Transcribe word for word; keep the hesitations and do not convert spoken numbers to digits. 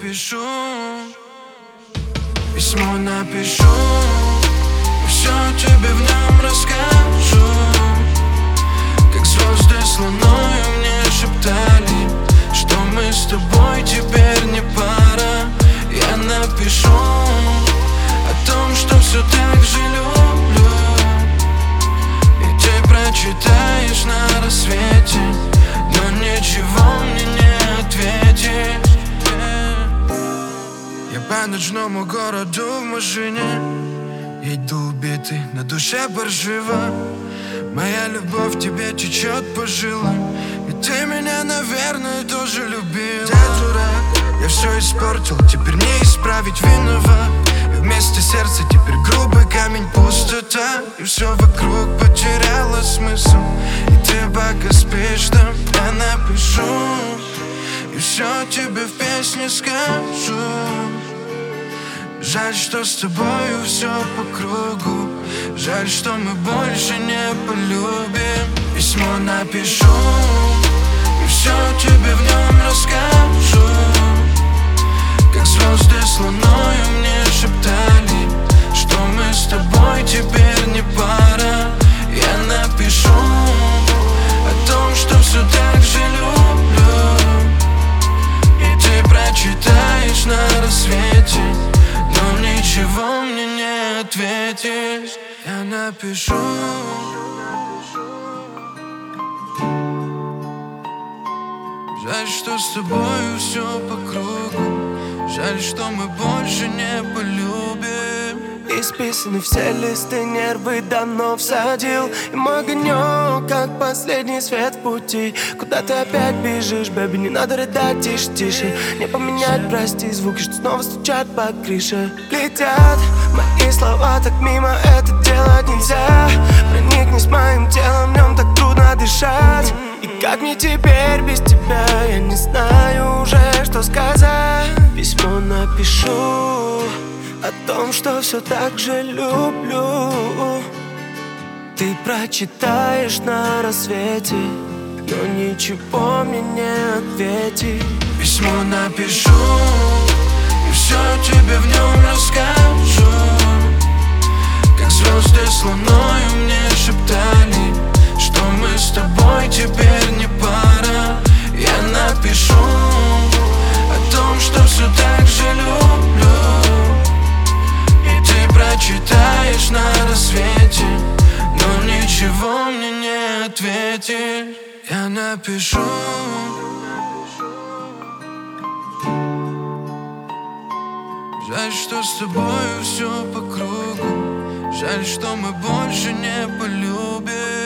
напишу, письмо напишу, и все тебе в нем расскажу. Как звезды с луною мне шептали, что мы с тобой теперь не пара. Я напишу о том, что все так же люблю, и ты прочитаешь на рассвете, но ничего мне не ответишь. Я по ночному городу в машине иду убитый, на душе паршиво. Моя любовь тебе течет по жилам, и ты меня, наверное, тоже любил. Я дурак, я все испортил, теперь не исправить, виноват. И вместо сердца теперь грубый камень, пустота. И все вокруг потеряло смысл, и ты пока спишь там, я напишу, и все тебе в песне скажу. Жаль, что с тобою все по кругу, жаль, что мы больше не полюбим. Письмо напишу, и все тебе в нем расскажу. Как звезды с луною мне шептали, что мы с тобой теперь не пара. Я напишу о том, что все так же люблю, и ты прочитаешь на рассвете, но ничего мне не ответишь. Я напишу, жаль, что с тобою все по кругу, жаль, что мы больше не полюбим. Исписаны все листы, нервы давно всадил, и мой огонек, как последний свет в пути. Куда ты опять бежишь, бэби, не надо рыдать, тише, тише. Не поменять, прости, звуки, что снова стучат по крыше. Летят мои слова так мимо, это делать нельзя. Проникнись моим телом, в нем так трудно дышать. И как мне теперь без тебя, я не знаю уже, что сказать. Письмо напишу о том, что все так же люблю, ты прочитаешь на рассвете, но ничего мне не ответишь. Письмо напишу, и все тебе в нем расскажу. Как звезды с луною мне шептали, что мы с тобой теперь не пара. Я напишу о том, что все так же люблю, прочитаешь на рассвете, но ничего мне не ответишь. Я напишу, жаль, что с тобою все по кругу, жаль, что мы больше не полюбим.